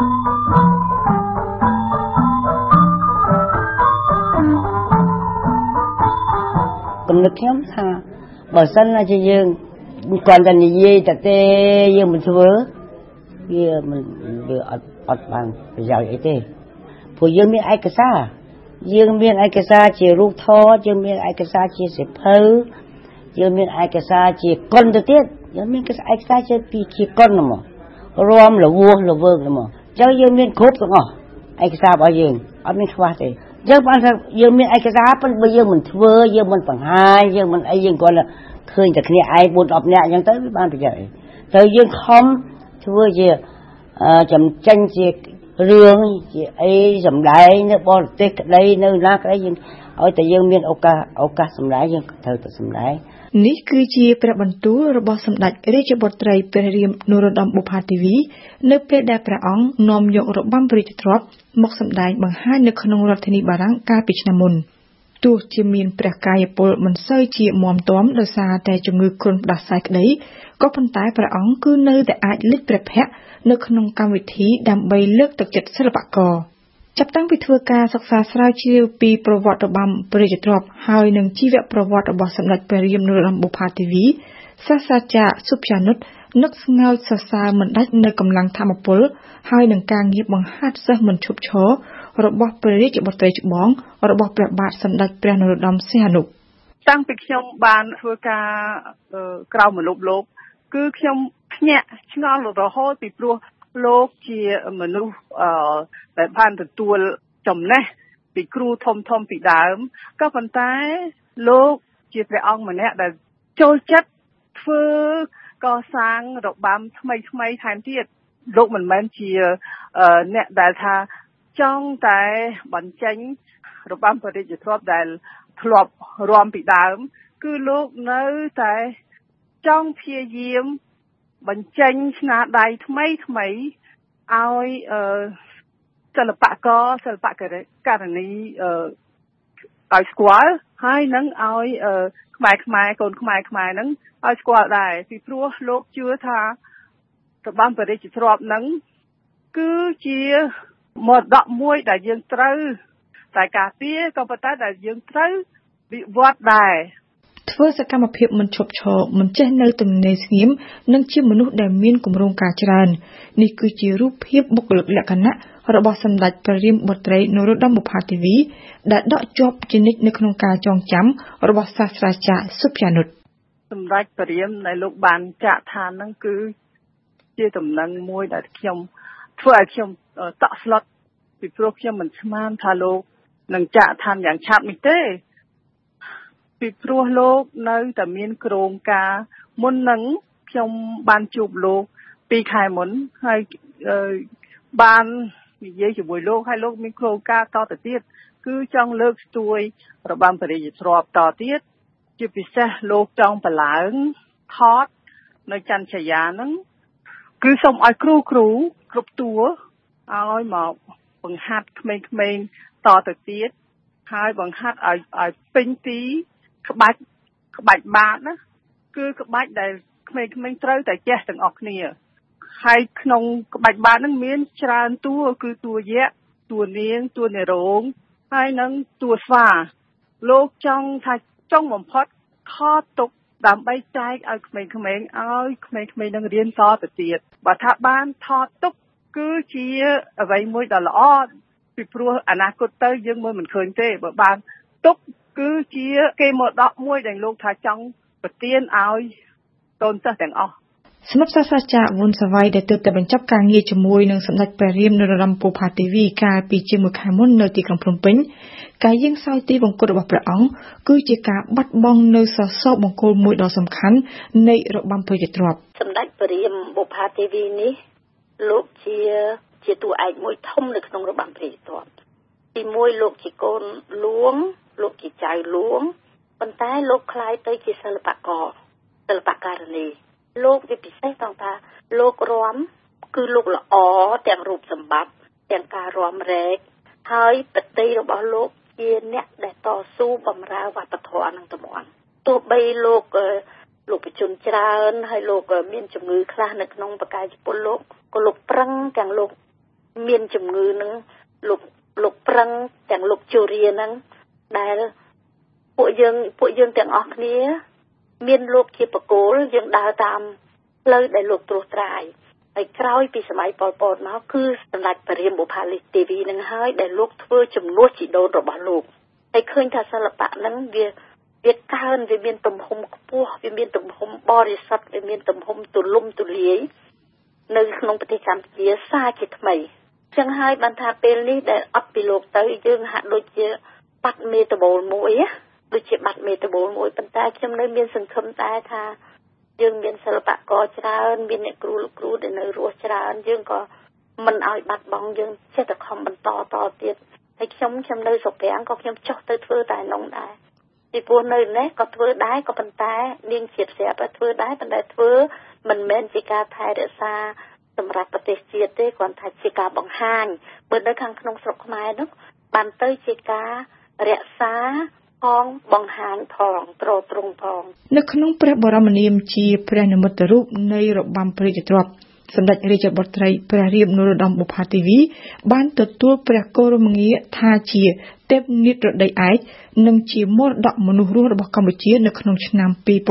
còn nước nhóm ha bảo sân là chỉ dương còn là gì tại thế dương mình thưa kia mình được ọt bằng giàu vậy thế phụ dương miếng ai cái xa dương miếng ai cái xa chỉ rút thò dương miếng ai cái xa chỉ sẽ phơi dương miếng ai cái xa chỉ con được tiết dương miếng cái ai cái xa chỉ con mà rom là vua là vương mà cháu dương miếng cốp đúng không ai cái xa bao dương ở miếng khoa thế dương bao giờ dương miếng ai cái xa bây giờ mình thưa dương mình bằng hai dương mình ai dương gọi là khơiจากนี้ไอ้บุญออกเนี่ยยังtới với ban bây giờ tới dương không thưa gì chấm tranh gì riêng gì ấy chấm đáy nó bỏ tết đây nơi lá cái dương ở tại dương miền Oka chấm đáy dương thời tự chấm đáy នេះគឺជាព្រះបន្ទូលរបស់សម្ដេចរាជបុត្រីព្រះរាមនរោត្តមបុប្ផាទេវីនៅពេលដែលព្រះអង្គនាំយករបាំព្រះរាជទ្រព្យមកសម្ដែងបង្ហាញនៅក្នុងរដ្ឋធានីបារាំងកាលពីឆ្នាំមុនទោះជាមានព្រះកាយពលមិនសូវជាមាំទាំដោយសារតែជំងឺគ្រុនផ្ដាសាយក្តីក៏ប៉ុន្តែព្រះអង្គគឺនៅតែអាចលេចព្រះភ័ក្ត្រនៅក្នុងកម្មវិធីដើម្បីលើកទឹកចិត្តសិល្បករចាប់តាំងពីធ្វើការសិក្សាស្រាវជ្រាវពីប្រវត្តិរបាំព្រះរាជទ្រព្យហើយនឹងជីវប្រវត្តិរបស់សម្ដេចព្រះរាមនរោត្តមបុប្ផាទេវីសាស្ត្រាចារ្យសុភ័នុតនឹកស្ងើចសរសើរមិនដាច់នៅកម្លាំងធម្មពលហើយនឹងការងារបង្ហាត់សិស្សមិនឈប់ឈររបស់ព្រះរាជបុត្រីច្បងរបស់ព្រះបាទសម្ដេចព្រះនរោត្តមសីហនុតាំងពីខ្ញុំបានធ្វើការក្រៅមនុស្សលោកគឺខ្ញុំភ្ញាក់ឆ្ងល់រហូតពីព្រោះលោកជាមនុស្សដែលបានទទួលចំណេះពីគ្រូធំពីដើមក៏ប៉ុន្តែលោកជាព្រះអង្គម្នាក់ដែលចូលចិត្តធ្វើកសាងរបាំថ្មីថែមទៀតលោកមិនមែនជាអ្នកដែលថាចង់តែបញ្ចេញរបាំព្រះរាជទ្រព្យដែលធ្លាប់រាំពីដើមគឺលោកនៅតែចង់ព្យាយាមបញ្ចេញស្នាដៃថ្មីឲ្យសិល្បករនីឲ្យស្គាល់ហើយនឹងឲ្យខ្មែរកូនខ្មែរហ្នឹងឲ្យស្គាល់ដែរពីព្រោះលោកជឿថារបាំព្រះរាជទ្រព្យហ្នឹងគឺជាមរតកមួយដែលយើងត្រូវតែការពារក៏ប៉ុន្តែដែលយើងត្រូវវិវត្តដែរធ្វើសកម្មភាពមិនឈប់ឈរមិនចេះនៅទំនេរស្ងៀមនិងជាមនុស្សដែលមានគម្រោងការច្រើននេះគឺជារូបភាពបុគ្គលិកលក្ខណៈរបស់សម្ដេចព្រះរាមបុត្រីនរោត្តមបុប្ផាទេវីដែលដកជាប់ជានិច្ចនៅក្នុងការចងចាំរបស់សាស្ត្រាចារ្យសុភ័នុតសម្ដេចព្រះរាមដែលលោកបានចាក់ឋានហ្នឹងគឺជាដំណឹងមួយដែលខ្ញុំធ្វើឲ្យខ្ញុំតក់ស្លុតពីព្រោះខ្ញុំមិនស្មានថាលោកនឹងចាក់ឋានយ៉ាងឆាប់នេះទេពីព្រោះលោកនៅតែមានគ្រោងការមុននឹងខ្ញុំបានជួបលោក2ខែមុនហើយបាននិយាយជាមួយលោកហើយលោកមានគ្រោងការតទៅទៀតគឺចង់លើកស្ទួយរបាំព្រះរាជទ្រព្យតទៀតជាពិសេសលោកចង់បឡើងថតនៅចន្ទឆយាហ្នឹងគឺសូមឲ្យគ្រូគ្រប់តួឲ្យមកបង្ហាត់ក្មេងៗតទៅទៀតហើយបង្ហាត់ឲ្យពេញទីក្បាច់បាតណាគឺក្បាច់ដែលក្មេងៗត្រូវតែចេះទាំងអស់គ្នាហើយក្នុងក្បាច់បាតហ្នឹងមានច្រើនតួគឺតួយក្សតួនាងតួនារោងហើយនឹងតួស្វាលោកចង់ថាចង់បំផុតខតទុកដើម្បីចែកឲ្យក្មេងៗនឹងរៀនតទៅទៀតបើថាបានថតទុកគឺជាអ្វីមួយដ៏ល្អពីព្រោះអនាគតទៅយើងមើលមិនឃើញទេបើបានទុកគឺជាគេមរតកមួយដែលលោកថាចង់ប្រទានឲ្យកូនសិស្សទាំងអស់សម្រាប់សាស្ត្រាចារ្យវុនសាវ័យដែលទើបតែបញ្ចប់ការងារជាមួយនឹងសម្ដេចព្រះរាមនរោត្តមបុប្ផាទេវីកាលពីជាមួយខែមុននៅទីក្រុងភ្នំពេញការយាងសោយទីបង្គត់របស់ព្រះអង្គគឺជាការបាត់បង់នៅសសរបង្គោលមួយដ៏សំខាន់នៃរបាំព្រះរាជទ្រព្យសម្ដេចព្រះរាមបុប្ផាទេវីនេះលោកជាតួឯកមួយធំនៅក្នុងរបាំព្រះរាជទ្រព្យទីមួយលោកជាកូនហ្លួងលោកជាចៅហ្លួងប៉ុន្តែលោកក្លាយទៅជាសិល្បករនីលោកវាពិសេសត្រង់ថាលោករាំគឺលោកល្អទាំងរូបសម្បត្តិទាំងការរាំរែកហើយបតីរបស់លោកជាអ្នកដែលតស៊ូបម្រើវប្បធម៌នឹងតំបន់ទោះបីលោកប្រជជនច្រើនហើយលោកមានជំងឺខ្លះនៅក្នុងបកាយពលលោកក៏លោកប្រឹងទាំងលោកមានជំងឺនឹងលោកប្រឹងទាំងលោកជូរីហ្នឹងដែលពួកយើងទាំងអស់គ្នាមានលោកជាបកគោលយើងដើរតាមផ្លូវដែលលោកត្រួសត្រាយហើយក្រោយពីសម័យប៉ុលពតមកគឺសម្ដេចព្រះរាមបុប្ផាទេវីនឹងហើយដែលលោកធ្វើជំនួសជីដូនរបស់លោកហើយឃើញថាសិល្បៈហ្នឹងវាកើនវាមានទំហំខ្ពស់វាមានទំហំបរិសុទ្ធវាមានទំហំទូលំទូលាយនៅក្នុងប្រទេសកម្ពុជាសាជាថ្មីចឹងហើយបានថាពេលនេះដែលអត់ពីលោកទៅយើងហាក់ដូចជាបាត់មេតបូលមួយដូចជាបាត់មេតបូលមួយប៉ុន្តែខ្ញុំនៅមានសង្ឃឹមតែថាយើងមានសិល្បករច្រើនមានអ្នកគ្រូដែលនៅរស់ច្រើនយើងក៏មិនឲ្យបាត់បង់យើងចេះតែខំបន្តតទៀតហើយខ្ញុំនៅស្រុកប្រាំងក៏ខ្ញុំចុះទៅធ្វើតែនោះដែរពីព្រោះនៅនេះក៏ធ្វើដែរក៏ប៉ុន្តែនាងជាតិស្រាប់ធ្វើដែរប៉ុន្តែធ្វើមិនមែនជាការថែរក្សាសម្រាប់ប្រទេសជាតិទេគ្រាន់តែជាការបង្ហាញបើនៅខាងក្នុងស្រុកខ្មែរនោះបានទៅជាការរក្សាផងបង្ហាញផងត្រត្រង់ផងនៅក្នុងព្រះបរមនាមជាព្រះនិមិត្តរូបនៃរបាំព្រះរាជទ្រព្យសម្ដេចរាជបុត្រីព្រះរាមនរោត្តមបុប្ផាទេវីបានទទួលព្រះគោរមងារថាជាទេពនិតរដីឯកនិងជាមរតកមនុស្សរស់របស់កម្ពុជានៅក្នុងឆ្នាំ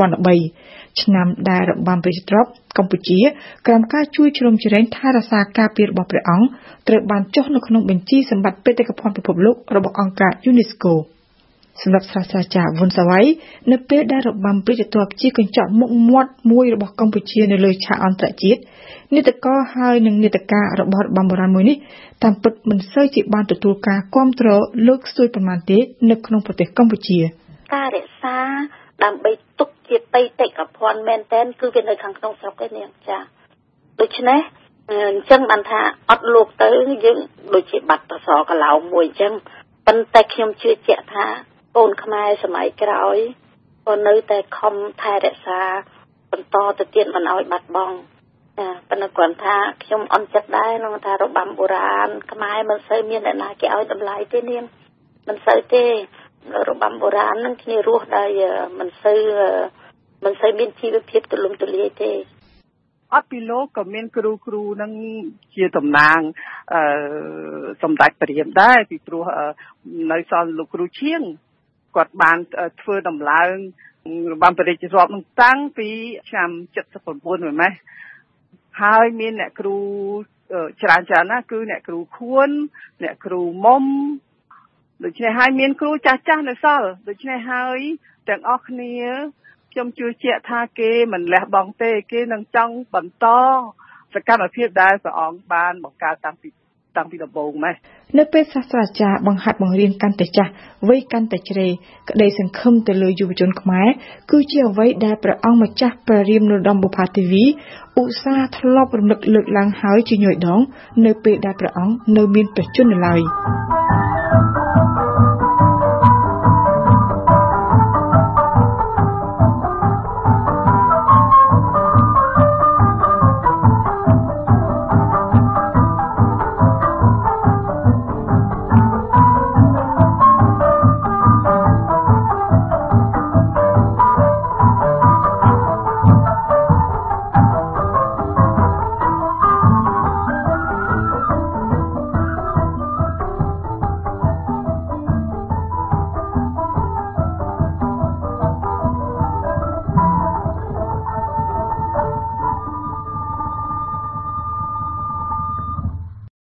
2013ឆ្នាំដែលរបាំព្រះរាជទ្រព្យកម្ពុជាក្រោមការជួយជ្រោមជ្រែងថែរក្សាការពាររបស់ព្រះអង្គត្រូវបានចុះនៅក្នុងបញ្ជីសម្បត្តិបេតិកភណ្ឌពិភពលោករបស់អង្គការ UNESCO សម្រាប់សាស្ត្រាចារ្យវុនសាវ័យនៅពេលដែលរបាំព្រះរាជទ្រព្យជាកញ្ចក់មុខមាត់មួយរបស់កម្ពុជានៅលើឆាកអន្តរជាតិនាដករហើយនិងនាដការរបស់របាំបុរាណមួយនេះតាមពិតមិនសូវជាបានទទួលការគាំទ្រលើកស្ទួយប៉ុន្មានទេនៅក្នុងប្រទេសកម្ពុជាការរក្សាដើម្បីទុកជាបេតិកភណ្ឌមែនទែនគឺវានៅខាងក្នុងស្រុកទេនាងចាដូច្នេះអញ្ចឹងបានថាអត់លោកទៅយើងដូចជាបាត់ប្រសកឡោមួយអញ្ចឹងប៉ុន្តែខ្ញុំជឿជាក់ថាកូនខ្មែរសម័យក្រោយក៏នៅតែខំថែរក្សាបន្តទៅទៀតមិនឲ្យបាត់បង់ប៉ុន្តែគ្រាន់ថាខ្ញុំអន់ចិត្តដែរនឹងថារបាំបុរាណខ្មែរមិនសូវមានអ្នកណាគេឲ្យតម្លៃទេនាងមិនសូវទេរបាំបុរាណនឹងគ្នារស់ដោយមិនសូវមានជីវភាពទូលំទូលាយទេអត់ពីលោកក៏មានគ្រូនឹងជាតំណាងសម្ដេចព្រះរាមដែរពីព្រោះនៅសល់លោកគ្រូឈៀងគាត់បានធ្វើដំឡើងរបាំព្រះរាជទ្រព្យនឹងតាំងពីឆ្នាំ79មែនទេហើយមានអ្នកគ្រូច្រើនណាស់គឺអ្នកគ្រូខួនអ្នកគ្រូមុំដូច្នេះហើយមានគ្រូចាស់នៅសល់ដូច្នេះហើយទាំងអស់គ្នាខ្ញុំជឿជាក់ថាគេមិនលះបង់ទេគេនឹងចង់បន្តសកម្មភាពដែលព្រះអង្គបានបង្កើតតាំងពីដំបូងម៉េះនៅពេលសាស្ត្រាចារ្យបង្ហាត់បង្រៀនកាន់តែចាស់វ័យកាន់តែជ្រេក្តីសង្ឃឹមទៅលើយុវជនខ្មែរគឺជាអ្វីដែលព្រះអង្គម្ចាស់ព្រះរាមនរោត្តមបុប្ផាទេវីឧស្សាហ៍ធ្លាប់រំលឹកលើកឡើងហើយជាញយដងនៅពេលដែលព្រះអង្គនៅមានព្រះជន្មនៅឡើយ